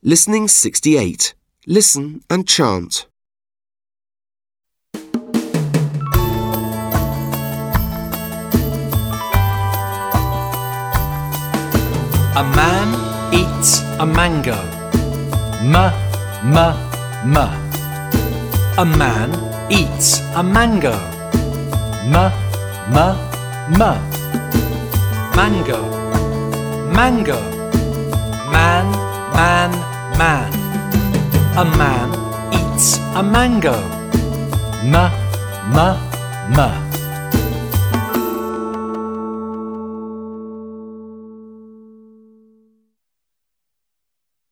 Listening 68. Listen and chant. A man eats a mango. M. A man eats a mango. M. Mango, mango. Man. A man eats a mango. M.